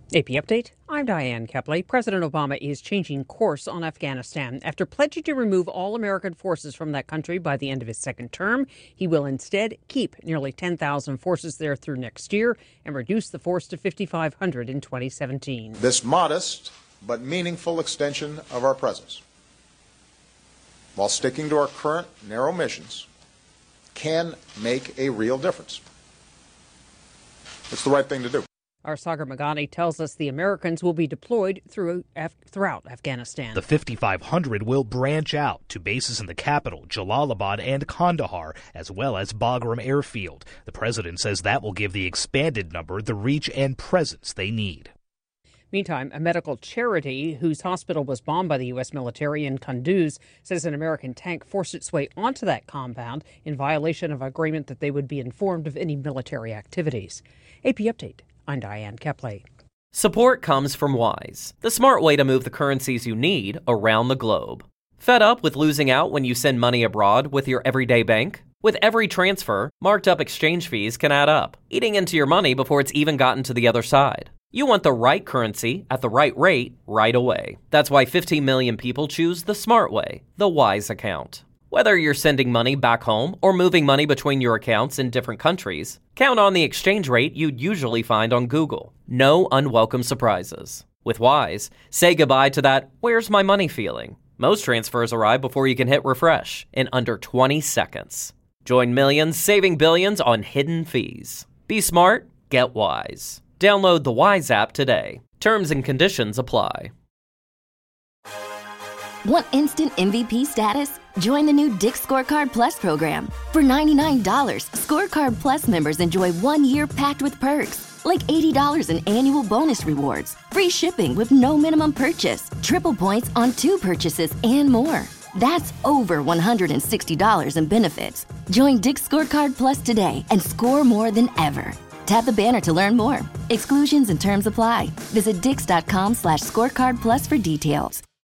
AP Update, I'm Diane Kepley. President Obama is changing course on Afghanistan. After pledging to remove all American forces from that country by the end of his second term, he will instead keep nearly 10,000 forces there through next year and reduce the force to 5,500 in 2017. This modest but meaningful extension of our presence, while sticking to our current narrow missions, can make a real difference. It's the right thing to do. Our Sagar Meghani tells us the Americans will be deployed throughout Afghanistan. The 5,500 will branch out to bases in the capital, Jalalabad and Kandahar, as well as Bagram Airfield. The president says that will give the expanded number the reach and presence they need. Meantime, a medical charity whose hospital was bombed by the U.S. military in Kunduz says an American tank forced its way onto that compound in violation of agreement that they would be informed of any military activities. AP Update. I'm Diane Kepley. Support comes from Wise, the smart way to move the currencies you need around the globe. Fed up with losing out when you send money abroad with your everyday bank? With every transfer, marked up exchange fees can add up, eating into your money before it's even gotten to the other side. You want the right currency at the right rate right away. That's why 15 million people choose the smart way, the Wise account. Whether you're sending money back home or moving money between your accounts in different countries, count on the exchange rate you'd usually find on Google. No unwelcome surprises. With Wise, say goodbye to that "where's my money" feeling. Most transfers arrive before you can hit refresh in under 20 seconds. Join millions saving billions on hidden fees. Be smart, get Wise. Download the Wise app today. Terms and conditions apply. Want instant MVP status? Join the new Dick's Scorecard Plus program. For $99, Scorecard Plus members enjoy 1 year packed with perks, like $80 in annual bonus rewards, free shipping with no minimum purchase, triple points on 2 purchases, and more. That's over $160 in benefits. Join Dick's Scorecard Plus today and score more than ever. Tap the banner to learn more. Exclusions and terms apply. Visit dix.com/scorecard plus for details.